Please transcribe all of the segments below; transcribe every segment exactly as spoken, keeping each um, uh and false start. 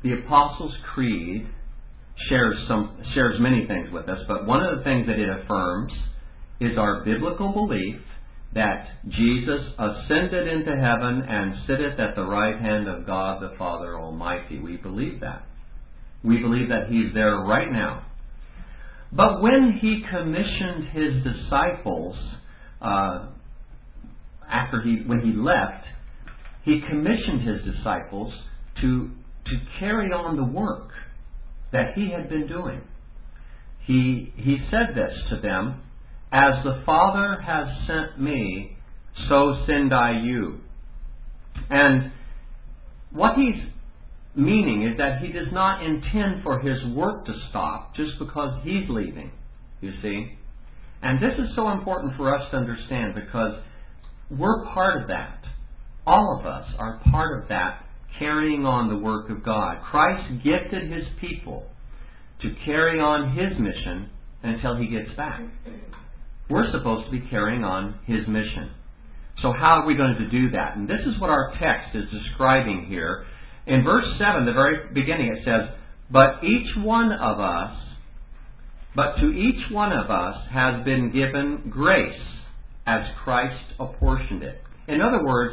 the Apostles' Creed shares some shares many things with us, but one of the things that it affirms is our biblical belief that Jesus ascended into heaven and sitteth at the right hand of God the Father Almighty. We believe that. We believe that He's there right now. But when He commissioned His disciples, uh, after he when He left, He commissioned His disciples to to carry on the work that He had been doing. He He said this to them, "As the Father has sent me, so send I you." And what He's meaning is that He does not intend for His work to stop just because He's leaving, you see. And this is so important for us to understand because we're part of that. All of us are part of that, carrying on the work of God. Christ gifted His people to carry on His mission until He gets back. We're supposed to be carrying on His mission. So how are we going to do that? And this is what our text is describing here. In verse seven, the very beginning, it says, But each one of us, but to each one of us has been given grace as Christ apportioned it. In other words,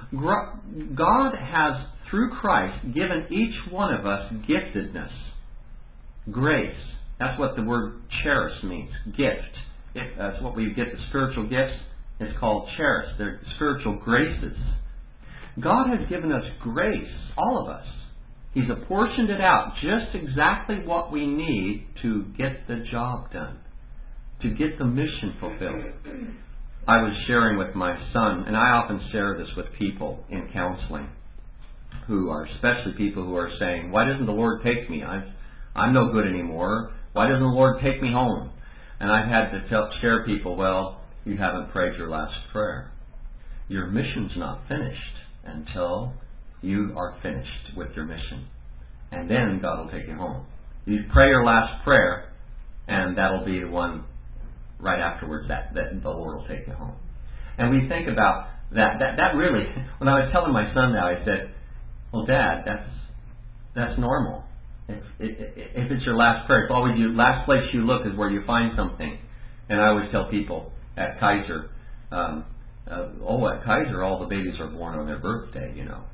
God has, through Christ, given each one of us giftedness. Grace. That's what the word charis means. Gift. It, that's what we get the spiritual gifts. It's called charis. They're spiritual graces. God has given us grace, all of us. He's apportioned it out just exactly what we need to get the job done, to get the mission fulfilled. I was sharing with my son, and I often share this with people in counseling, who are especially people who are saying, "Why doesn't the Lord take me? I've, I'm no good anymore. Why doesn't the Lord take me home?" And I've had to tell, share people, well, you haven't prayed your last prayer. Your mission's not finished until you are finished with your mission. And then God will take you home. You pray your last prayer, and that'll be the one right afterwards that, that the Lord will take you home. And we think about that. That, that really, when I was telling my son that, I said, well, Dad, that's that's normal. If, if it's your last prayer, it's always your last place you look is where you find something. And I always tell people at Kaiser, um, uh, oh, at Kaiser, all the babies are born on their birthday, you know.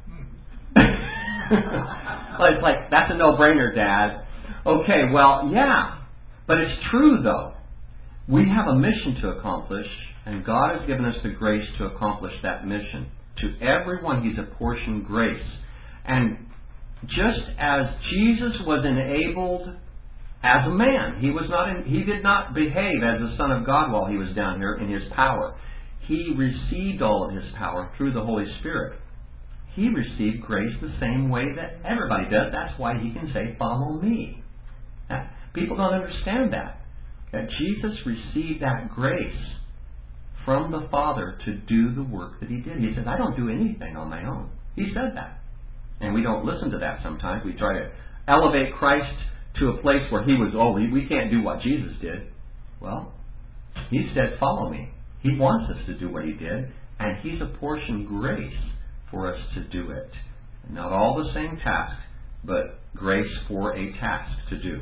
Well, it's like, that's a no-brainer, Dad. Okay, well, yeah. But it's true, though. We have a mission to accomplish, and God has given us the grace to accomplish that mission. To everyone, He's apportioned grace. And just as Jesus was enabled as a man, he was not in, he did not behave as the Son of God while He was down here in His power. He received all of His power through the Holy Spirit. He received grace the same way that everybody does. That's why He can say, "Follow me." Now, people don't understand that. That Jesus received that grace from the Father to do the work that He did. He said, "I don't do anything on my own." He said that. And we don't listen to that sometimes. We try to elevate Christ to a place where He was, oh, we, we can't do what Jesus did. Well, He said, "Follow me." He wants us to do what He did, and He's apportioned grace for us to do it. Not all the same task, but grace for a task to do.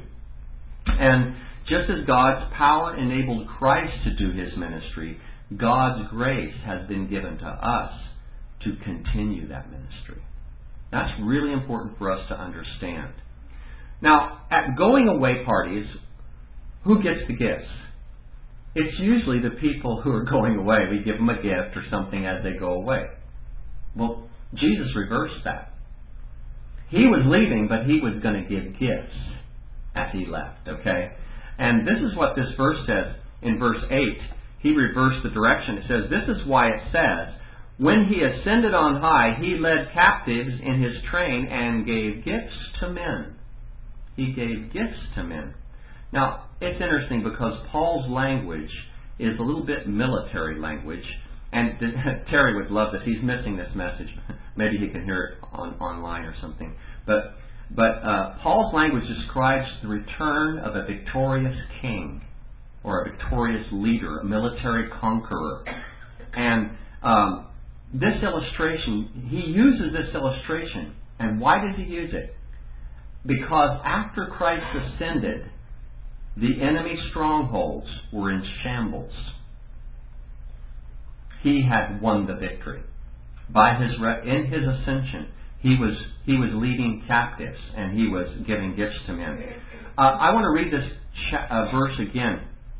And just as God's power enabled Christ to do His ministry, God's grace has been given to us to continue that ministry. That's really important for us to understand. Now, at going away parties, who gets the gifts? It's usually the people who are going away. We give them a gift or something as they go away. Well, Jesus reversed that. He was leaving, but He was going to give gifts as He left, okay? And this is what this verse says in verse eight. He reversed the direction. It says, this is why it says, when He ascended on high, He led captives in His train and gave gifts to men. He gave gifts to men. Now, it's interesting because Paul's language is a little bit military language. And Terry would love this. He's missing this message. Maybe he can hear it on, online or something. But but uh, Paul's language describes the return of a victorious king or a victorious leader, a military conqueror. And um, this illustration, he uses this illustration. And why does he use it? Because after Christ ascended, the enemy strongholds were in shambles. He had won the victory. By his re- in his ascension, he was he was leading captives and he was giving gifts to men. Uh, I want to read this cha- uh, verse again.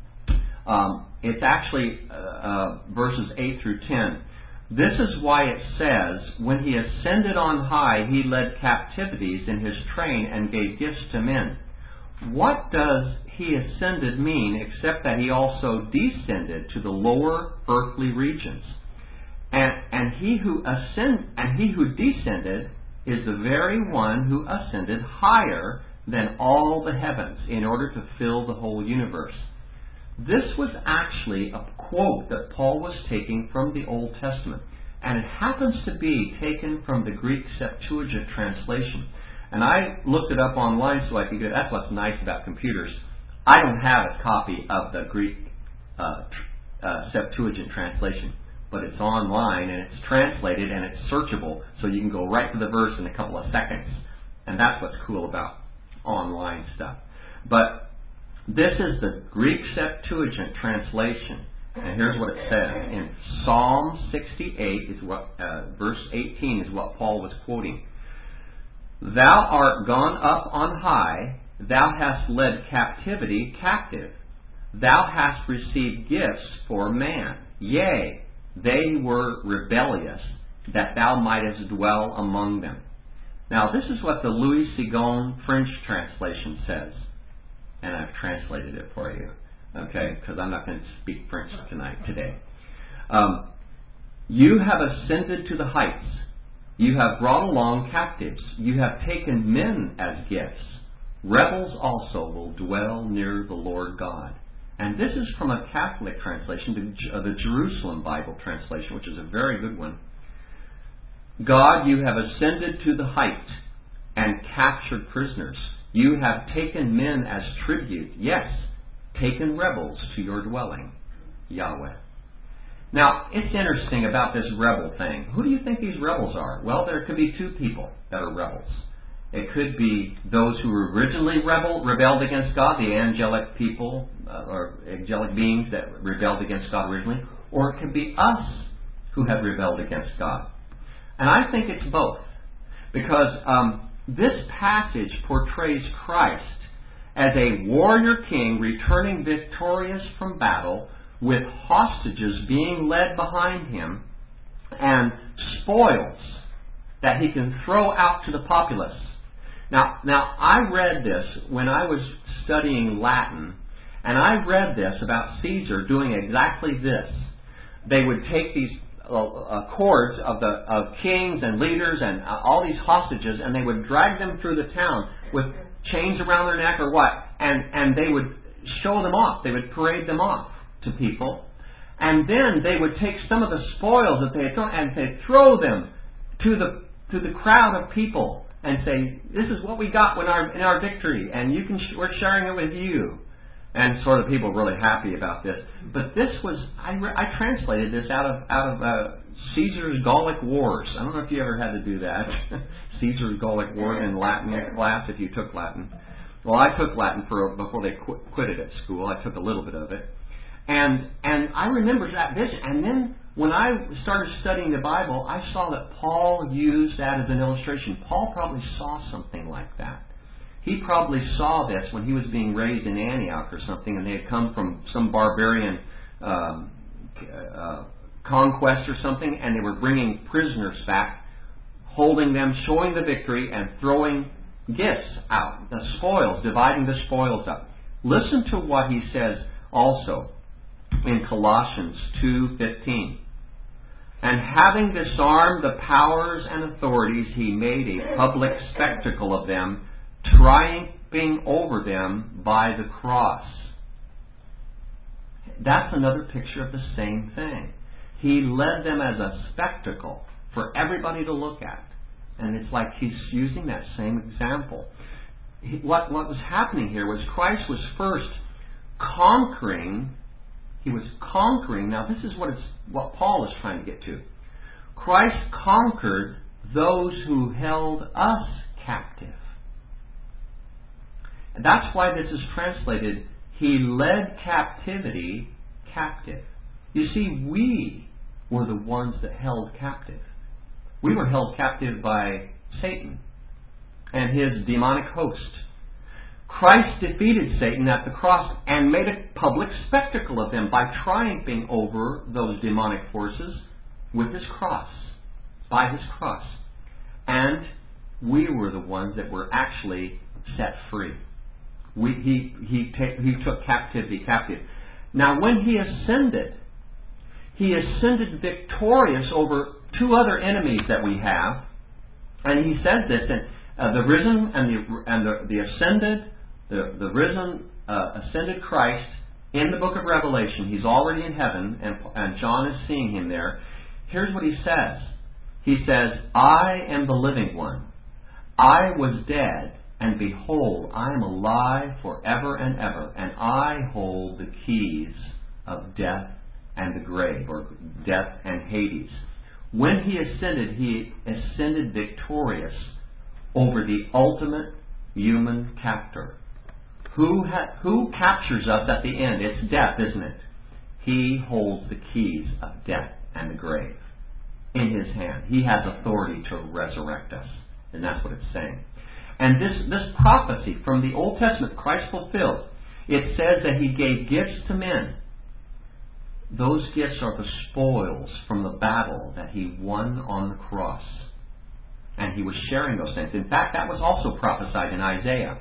Um, it's actually uh, uh, verses eight through ten. This is why it says, when he ascended on high, he led captivities in his train and gave gifts to men. What does he ascended mean except that he also descended to the lower earthly regions? And, and he who ascend, and he who descended is the very one who ascended higher than all the heavens in order to fill the whole universe. This was actually a quote that Paul was taking from the Old Testament, and it happens to be taken from the Greek Septuagint translation. And I looked it up online so I could get. That's what's nice about computers. I don't have a copy of the Greek uh, uh, Septuagint translation, but it's online and it's translated and it's searchable, so you can go right to the verse in a couple of seconds. And that's what's cool about online stuff. But this is the Greek Septuagint translation, and here's what it says. In Psalm sixty-eight, is what uh, verse eighteen is what Paul was quoting. Thou art gone up on high, thou hast led captivity captive. Thou hast received gifts for man. Yea, they were rebellious, that thou mightest dwell among them. Now this is what the Louis Sigon French translation says. And I've translated it for you, okay, because I'm not going to speak French tonight, today. Um, you have ascended to the heights. You have brought along captives. You have taken men as gifts. Rebels also will dwell near the Lord God. And this is from a Catholic translation, the, uh, the Jerusalem Bible translation, which is a very good one. God, you have ascended to the height and captured prisoners. You have taken men as tribute, yes, taken rebels to your dwelling, Yahweh. Now, it's interesting about this rebel thing. Who do you think these rebels are? Well, there could be two people that are rebels. It could be those who originally rebel, rebelled against God, the angelic people, uh, or angelic beings that rebelled against God originally, or it could be us who have rebelled against God. And I think it's both, because um, this passage portrays Christ as a warrior king returning victorious from battle, with hostages being led behind him and spoils that he can throw out to the populace. Now, now I read this when I was studying Latin, and I read this about Caesar doing exactly this. They would take these Uh, uh, cords of the of kings and leaders and uh, all these hostages, and they would drag them through the town with chains around their neck or what, and and they would show them off. They would parade them off to people, and then they would take some of the spoils that they had thrown and they throw them to the to the crowd of people and say, "This is what we got in our in our victory, and you can sh- we're sharing it with you." And sort of people were really happy about this. But this was, I, re, I translated this out of out of uh, Caesar's Gallic Wars. I don't know if you ever had to do that. Caesar's Gallic Wars in Latin class, if you took Latin. Well, I took Latin for before they quit, quit it at school. I took a little bit of it. And and I remember that this. And then when I started studying the Bible, I saw that Paul used that as an illustration. Paul probably saw something like that. He probably saw this when he was being raised in Antioch or something, and they had come from some barbarian um, uh, conquest or something, and they were bringing prisoners back, holding them, showing the victory, and throwing gifts out, the spoils, dividing the spoils up. Listen to what he says also in Colossians two fifteen. And having disarmed the powers and authorities, he made a public spectacle of them, triumphing over them by the cross. That's another picture of the same thing. He led them as a spectacle for everybody to look at. And it's like he's using that same example. He, what, what was happening here was Christ was first conquering. He was conquering. Now this is what, it's, what Paul is trying to get to. Christ conquered those who held us captive. That's why this is translated, He led captivity captive. You see, we were the ones that held captive. We were held captive by Satan and his demonic host. Christ defeated Satan at the cross and made a public spectacle of him by triumphing over those demonic forces with his cross, by his cross. And we were the ones that were actually set free. We, he, he, ta- he took captivity captive. Now, when he ascended, he ascended victorious over two other enemies that we have. And he says this, and uh, the risen and the and the, the ascended, the, the risen, uh, ascended Christ in the book of Revelation. He's already in heaven, and, and John is seeing him there. Here's what he says. He says, I am the living one. I was dead, and behold, I am alive forever and ever, and I hold the keys of death and the grave, or death and Hades. When he ascended, he ascended victorious over the ultimate human captor. Who ha- who captures us at the end? It's death, isn't it? He holds the keys of death and the grave in his hand. He has authority to resurrect us. And that's what it's saying. And this, this prophecy from the Old Testament, Christ fulfilled, it says that he gave gifts to men. Those gifts are the spoils from the battle that he won on the cross. And he was sharing those things. In fact, that was also prophesied in Isaiah.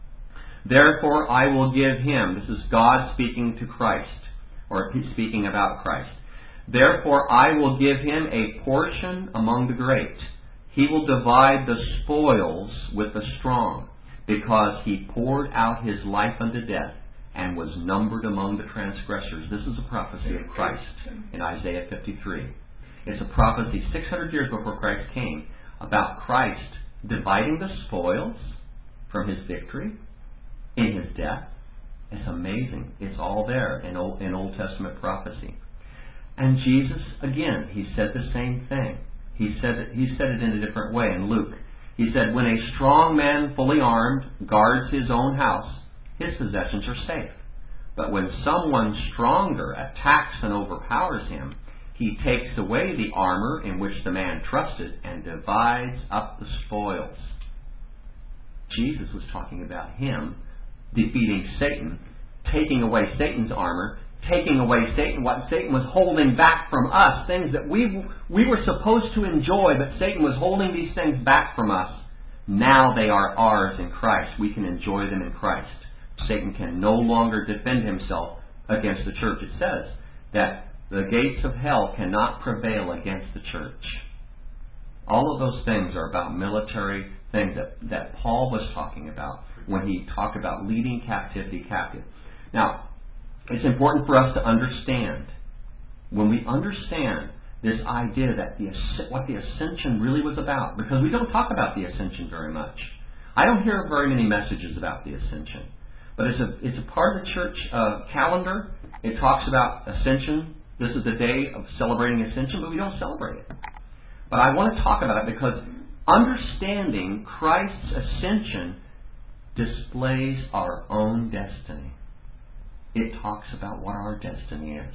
Therefore I will give him, this is God speaking to Christ, or speaking about Christ. Therefore I will give him a portion among the great. He will divide the spoils with the strong, because he poured out his life unto death and was numbered among the transgressors. This is a prophecy of Christ in Isaiah fifty-three. It's a prophecy six hundred years before Christ came about Christ dividing the spoils from his victory in his death. It's amazing. It's all there in Old, in Old Testament prophecy. And Jesus, again, he said the same thing. He said it, he said it in a different way in Luke. He said, when a strong man fully armed guards his own house, his possessions are safe. But when someone stronger attacks and overpowers him, he takes away the armor in which the man trusted and divides up the spoils. Jesus was talking about him defeating Satan, taking away Satan's armor, taking away Satan, what Satan was holding back from us, things that we we were supposed to enjoy, but Satan was holding these things back from us. Now they are ours in Christ. We can enjoy them in Christ. Satan can no longer defend himself against the church. It says that the gates of hell cannot prevail against the church. All of those things are about military things that, that Paul was talking about when he talked about leading captivity captive. Now, it's important for us to understand, when we understand this idea that the what the ascension really was about, because we don't talk about the ascension very much. I don't hear very many messages about the ascension, but it's a it's a part of the church uh, calendar. It talks about ascension. This is the day of celebrating ascension, but we don't celebrate it. But I want to talk about it because understanding Christ's ascension displays our own destiny. It talks about what our destiny is.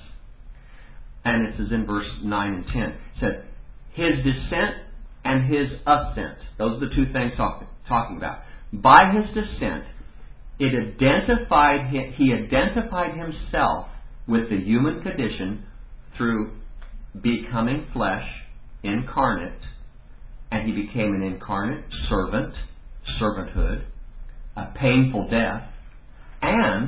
And it says in verse nine and ten, it said, his descent and his ascent. Those are the two things talk, talking about. By his descent, it identified him, he identified himself with the human condition through becoming flesh, incarnate, and he became an incarnate servant, servanthood, a painful death, and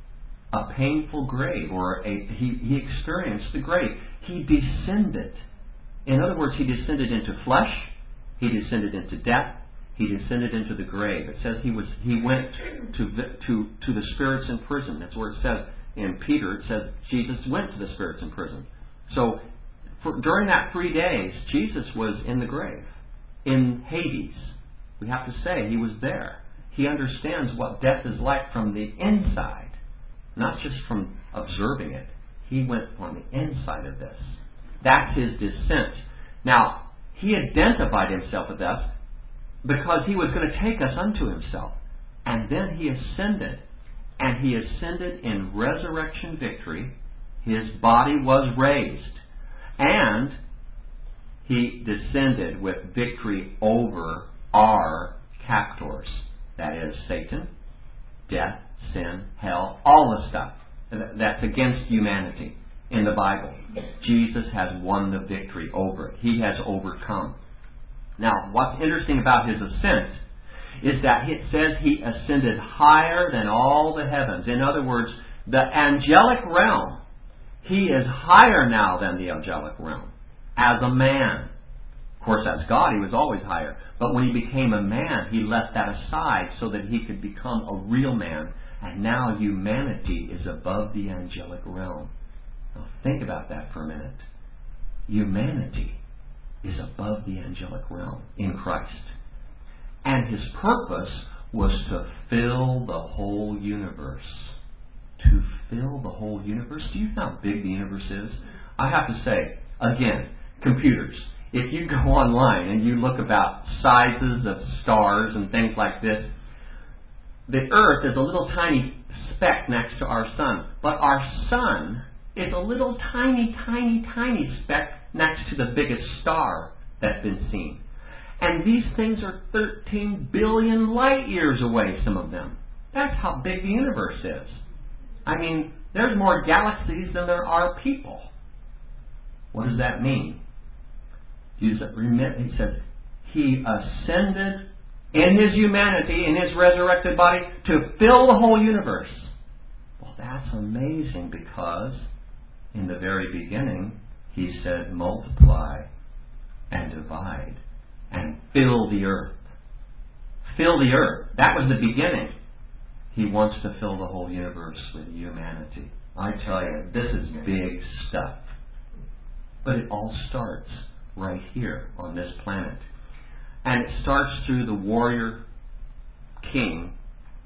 a painful grave, or a, he, he experienced the grave. He descended. In other words, he descended into flesh, he descended into death, he descended into the grave. It says he was he went to the, to to the spirits in prison. That's where it says in Peter. It says Jesus went to the spirits in prison. So for, during that three days, Jesus was in the grave, in Hades. We have to say he was there. He understands what death is like from the inside, not just from observing it. He went on the inside of this. That's his descent. Now, he identified himself with us because he was going to take us unto himself. And then He ascended. And He ascended in resurrection victory. His body was raised. And He descended with victory over our captors. That is Satan, death, sin, hell, all the stuff that's against humanity in the Bible. Jesus has won the victory over it. He has overcome. Now, what's interesting about His ascent is that it says He ascended higher than all the heavens. In other words, the angelic realm, He is higher now than the angelic realm as a man. Of course, as God, He was always higher. But when He became a man, He left that aside so that He could become a real man. And now humanity is above the angelic realm. Now think about that for a minute. Humanity is above the angelic realm in Christ. And His purpose was to fill the whole universe. To fill the whole universe? Do you know how big the universe is? I have to say, again, computers. If you go online and you look about sizes of stars and things like this, the Earth is a little tiny speck next to our Sun. But our Sun is a little tiny, tiny, tiny speck next to the biggest star that's been seen. And these things are thirteen billion light years away, some of them. That's how big the universe is. I mean, there's more galaxies than there are people. What does that mean? He says, He ascended in His humanity, in His resurrected body, to fill the whole universe. Well, that's amazing because in the very beginning, He said, multiply and divide and fill the earth. Fill the earth. That was the beginning. He wants to fill the whole universe with humanity. I tell you, this is big stuff. But it all starts right here on this planet. And it starts through the warrior king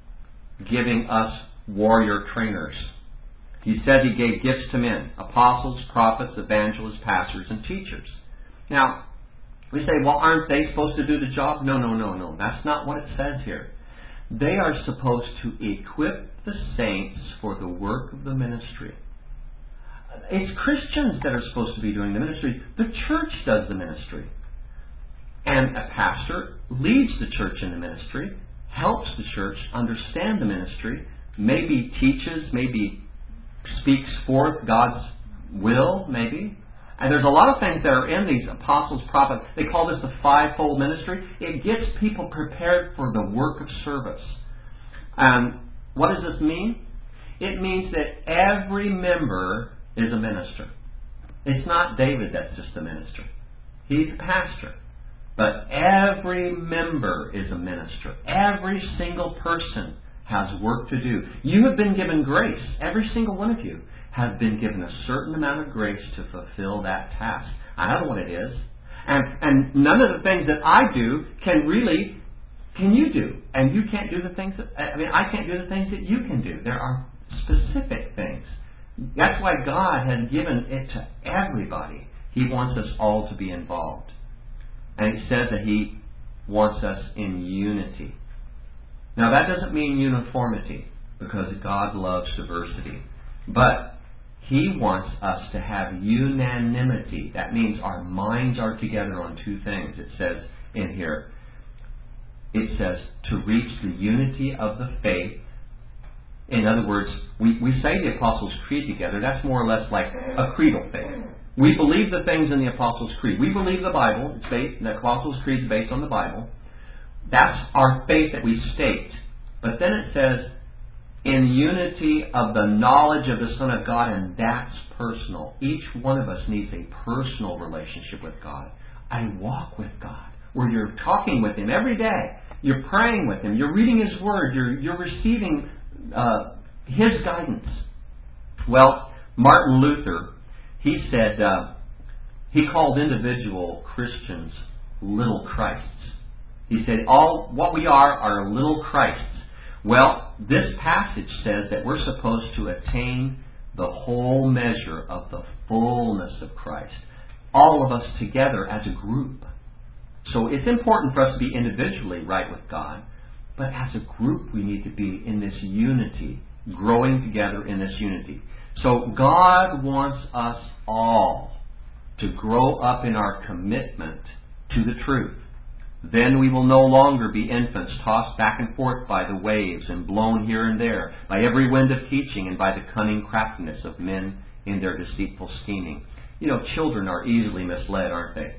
giving us warrior trainers. He said He gave gifts to men, apostles, prophets, evangelists, pastors, and teachers. Now, we say, well, aren't they supposed to do the job? No, no, no, no. That's not what it says here. They are supposed to equip the saints for the work of the ministry. It's Christians that are supposed to be doing the ministry. The church does the ministry. And a pastor leads the church in the ministry, helps the church understand the ministry, maybe teaches, maybe speaks forth God's will, maybe. And there's a lot of things that are in these apostles, prophets. They call this the fivefold ministry. It gets people prepared for the work of service. Um, what does this mean? It means that every member is a minister. It's not David that's just a minister. He's a pastor. But every member is a minister. Every single person has work to do. You have been given grace. Every single one of you have been given a certain amount of grace to fulfill that task. I don't know what it is. And, and none of the things that I do can really, can you do? And you can't do the things that, I mean, I can't do the things that you can do. There are specific things. That's why God has given it to everybody. He wants us all to be involved. And He says that He wants us in unity. Now that doesn't mean uniformity, because God loves diversity. But He wants us to have unanimity. That means our minds are together on two things. It says in here, it says to reach the unity of the faith. In other words, we, we say the Apostles' Creed together. That's more or less like a creedal faith. We believe the things in the Apostles' Creed. We believe the Bible. It's based, the Apostles' Creed is based on the Bible. That's our faith that we state. But then it says, in unity of the knowledge of the Son of God, and that's personal. Each one of us needs a personal relationship with God. I walk with God, where you're talking with Him every day. You're praying with Him. You're reading His Word. You're, you're receiving uh, His guidance. Well, Martin Luther, he said, uh, he called individual Christians little Christs. He said, all what we are are little Christs. Well, this passage says that we're supposed to attain the whole measure of the fullness of Christ. All of us together as a group. So it's important for us to be individually right with God. But as a group, we need to be in this unity, growing together in this unity. So God wants us all to grow up in our commitment to the truth. Then we will no longer be infants tossed back and forth by the waves and blown here and there by every wind of teaching and by the cunning craftiness of men in their deceitful scheming. You know, children are easily misled, aren't they?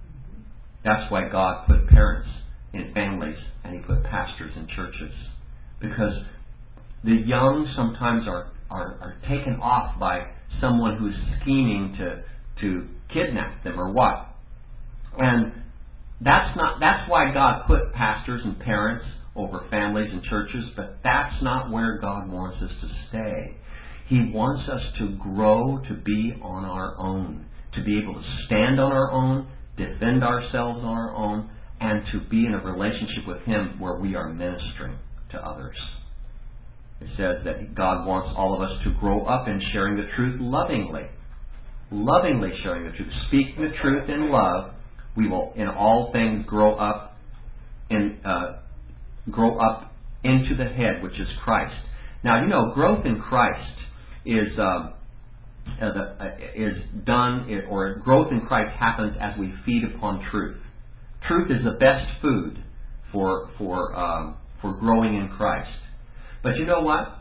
That's why God put parents in families and He put pastors in churches. Because the young sometimes are, are, are taken off by someone who's scheming to, to kidnap them or what. And That's not. That's why God put pastors and parents over families and churches, but that's not where God wants us to stay. He wants us to grow to be on our own, to be able to stand on our own, defend ourselves on our own, and to be in a relationship with Him where we are ministering to others. It says that God wants all of us to grow up in sharing the truth lovingly. Lovingly sharing the truth. Speaking the truth in love, we will in all things grow up in uh, grow up into the head, which is Christ. Now, you know, growth in Christ is um, uh, the, uh, is done, or growth in Christ happens as we feed upon truth. Truth is the best food for for um, for growing in Christ. But you know what?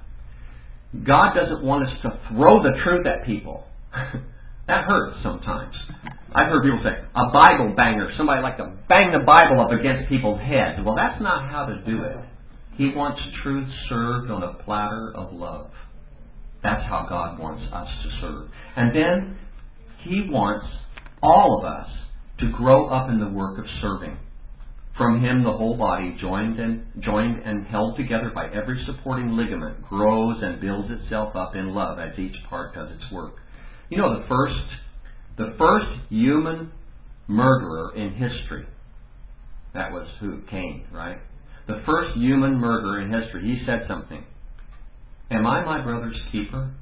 God doesn't want us to throw the truth at people. That hurts sometimes. I've heard people say, a Bible banger. Somebody like to bang the Bible up against people's heads. Well, that's not how to do it. He wants truth served on a platter of love. That's how God wants us to serve. And then He wants all of us to grow up in the work of serving. From Him, the whole body, joined and joined and held together by every supporting ligament, grows and builds itself up in love as each part does its work. You know, the first, the first human murderer in history, that was who? Cain, right? The first human murderer in history, he said something. Am I my brother's keeper?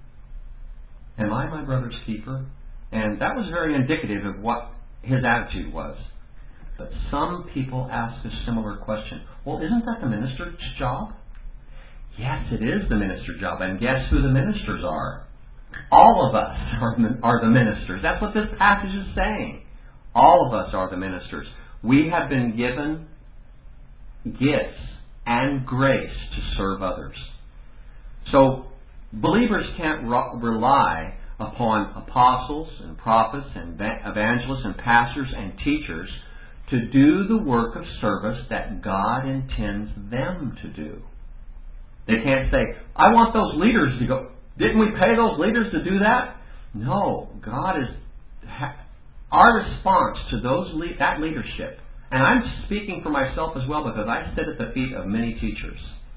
Am I my brother's keeper? And that was very indicative of what his attitude was. But some people ask a similar question. Well, isn't that the minister's job? Yes, it is the minister's job. And guess who the ministers are? All of us are, are the ministers. That's what this passage is saying. All of us are the ministers. We have been given gifts and grace to serve others. So believers can't re- rely upon apostles and prophets and evangelists and pastors and teachers to do the work of service that God intends them to do. They can't say, I want those leaders to go. Didn't we pay those leaders to do that? No, God is ha, our response to those le- that leadership. And I'm speaking for myself as well, because I sit at the feet of many teachers.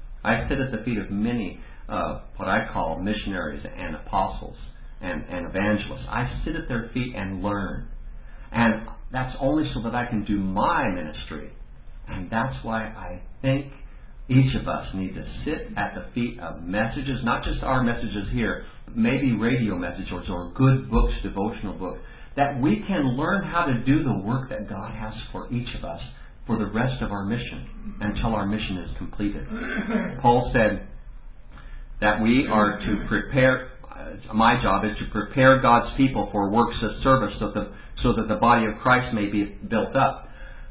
I sit at the feet of many uh, what I call missionaries and apostles and, and evangelists. I sit at their feet and learn. And that's only so that I can do my ministry. And that's why I think each of us need to sit at the feet of messages, not just our messages here, but maybe radio messages or good books, devotional books, that we can learn how to do the work that God has for each of us for the rest of our mission until our mission is completed. Paul said that we are to prepare, uh, my job is to prepare God's people for works of service so that, so that the body of Christ may be built up.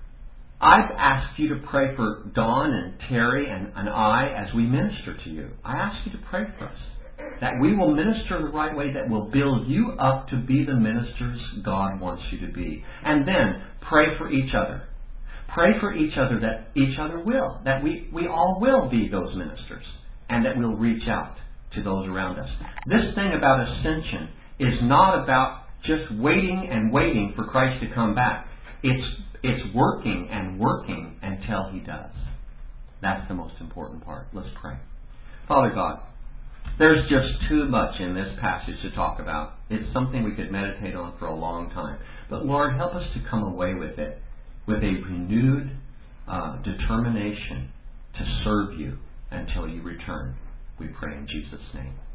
I've asked you to pray for Dawn and Terry and, and I as we minister to you. I ask you to pray for us, that we will minister the right way, that will build you up to be the ministers God wants you to be. And then pray for each other. Pray for each other that each other will, that we, we all will be those ministers, and that we'll reach out to those around us. This thing about ascension is not about just waiting and waiting for Christ to come back. It's It's working and working until He does. That's the most important part. Let's pray. Father God, there's just too much in this passage to talk about. It's something we could meditate on for a long time. But Lord, help us to come away with it with a renewed uh, determination to serve You until You return. We pray in Jesus' name.